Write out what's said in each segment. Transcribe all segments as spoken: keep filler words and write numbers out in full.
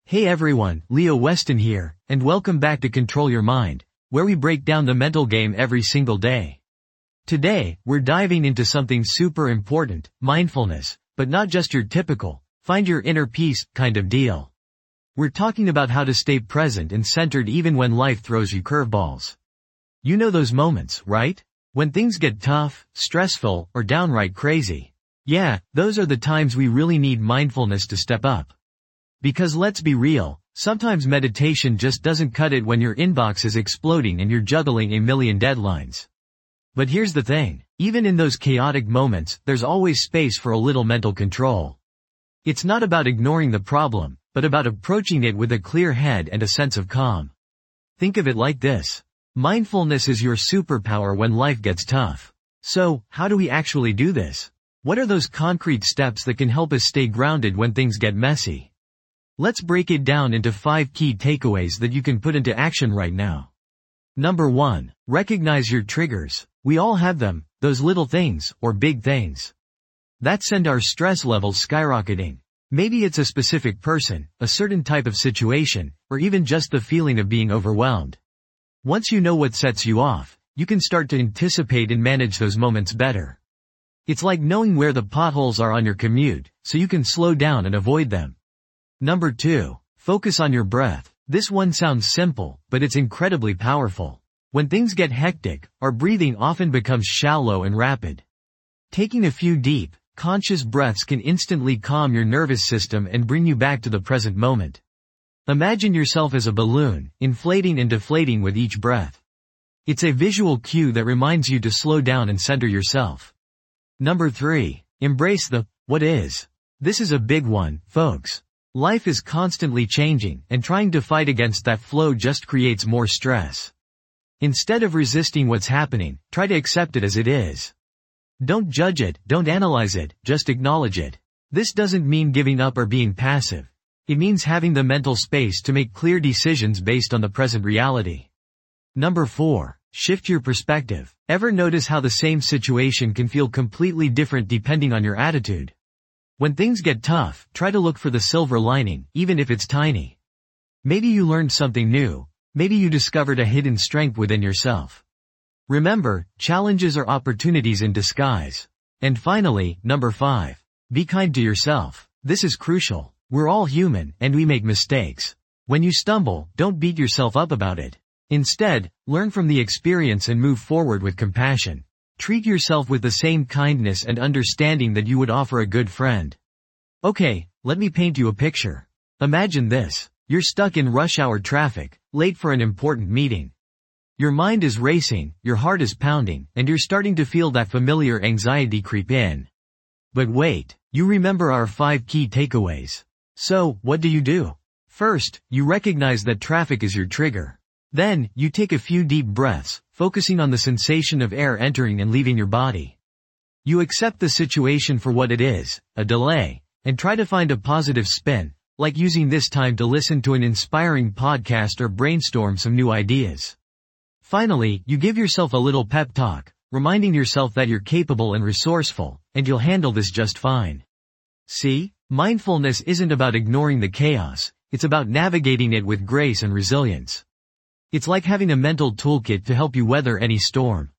Hey everyone, Leo Weston here, and welcome back to Control Your Mind, where we break down the mental game every single day. Today, we're diving into something super important, mindfulness, but not just your typical, find your inner peace kind of deal. We're talking about how to stay present and centered even when life throws you curveballs. You know those moments, right? When things get tough, stressful, or downright crazy. Yeah, those are the times we really need mindfulness to step up. Because let's be real, sometimes meditation just doesn't cut it when your inbox is exploding and you're juggling a million deadlines. But here's the thing, even in those chaotic moments, there's always space for a little mental control. It's not about ignoring the problem, but about approaching it with a clear head and a sense of calm. Think of it like this. Mindfulness is your superpower when life gets tough. So, how do we actually do this? What are those concrete steps that can help us stay grounded when things get messy? Let's break it down into five key takeaways that you can put into action right now. Number one, recognize your triggers. We all have them, those little things, or big things, that send our stress levels skyrocketing. Maybe it's a specific person, a certain type of situation, or even just the feeling of being overwhelmed. Once you know what sets you off, you can start to anticipate and manage those moments better. It's like knowing where the potholes are on your commute, so you can slow down and avoid them. Number two, focus on your breath. This one sounds simple, but it's incredibly powerful. When things get hectic, our breathing often becomes shallow and rapid. Taking a few deep, conscious breaths can instantly calm your nervous system and bring you back to the present moment. Imagine yourself as a balloon, inflating and deflating with each breath. It's a visual cue that reminds you to slow down and center yourself. Number three, embrace the what is. This is a big one, folks. Life is constantly changing, and trying to fight against that flow just creates more stress. Instead of resisting what's happening, try to accept it as it is. Don't judge it, don't analyze it, just acknowledge it. This doesn't mean giving up or being passive. It means having the mental space to make clear decisions based on the present reality. Number four, shift your perspective. Ever notice how the same situation can feel completely different depending on your attitude? When things get tough, try to look for the silver lining, even if it's tiny. Maybe you learned something new. Maybe you discovered a hidden strength within yourself. Remember, challenges are opportunities in disguise. And finally, number five, be kind to yourself. This is crucial. We're all human, and we make mistakes. When you stumble, don't beat yourself up about it. Instead, learn from the experience and move forward with compassion. Treat yourself with the same kindness and understanding that you would offer a good friend. Okay, let me paint you a picture. Imagine this. You're stuck in rush hour traffic, late for an important meeting. Your mind is racing, your heart is pounding, and you're starting to feel that familiar anxiety creep in. But wait, you remember our five key takeaways. So, what do you do? First, you recognize that traffic is your trigger. Then, you take a few deep breaths, focusing on the sensation of air entering and leaving your body. You accept the situation for what it is, a delay, and try to find a positive spin, like using this time to listen to an inspiring podcast or brainstorm some new ideas. Finally, you give yourself a little pep talk, reminding yourself that you're capable and resourceful, and you'll handle this just fine. See, mindfulness isn't about ignoring the chaos, it's about navigating it with grace and resilience. It's like having a mental toolkit to help you weather any storm.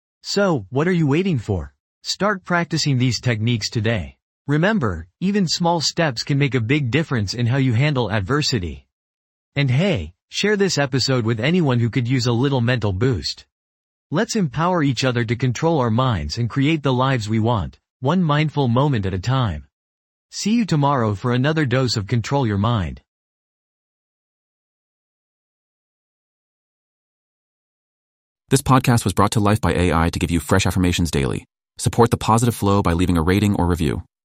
So, what are you waiting for? Start practicing these techniques today. Remember, even small steps can make a big difference in how you handle adversity. And hey, share this episode with anyone who could use a little mental boost. Let's empower each other to control our minds and create the lives we want, one mindful moment at a time. See you tomorrow for another dose of Control Your Mind. This podcast was brought to life by A I to give you fresh affirmations daily. Support the positive flow by leaving a rating or review.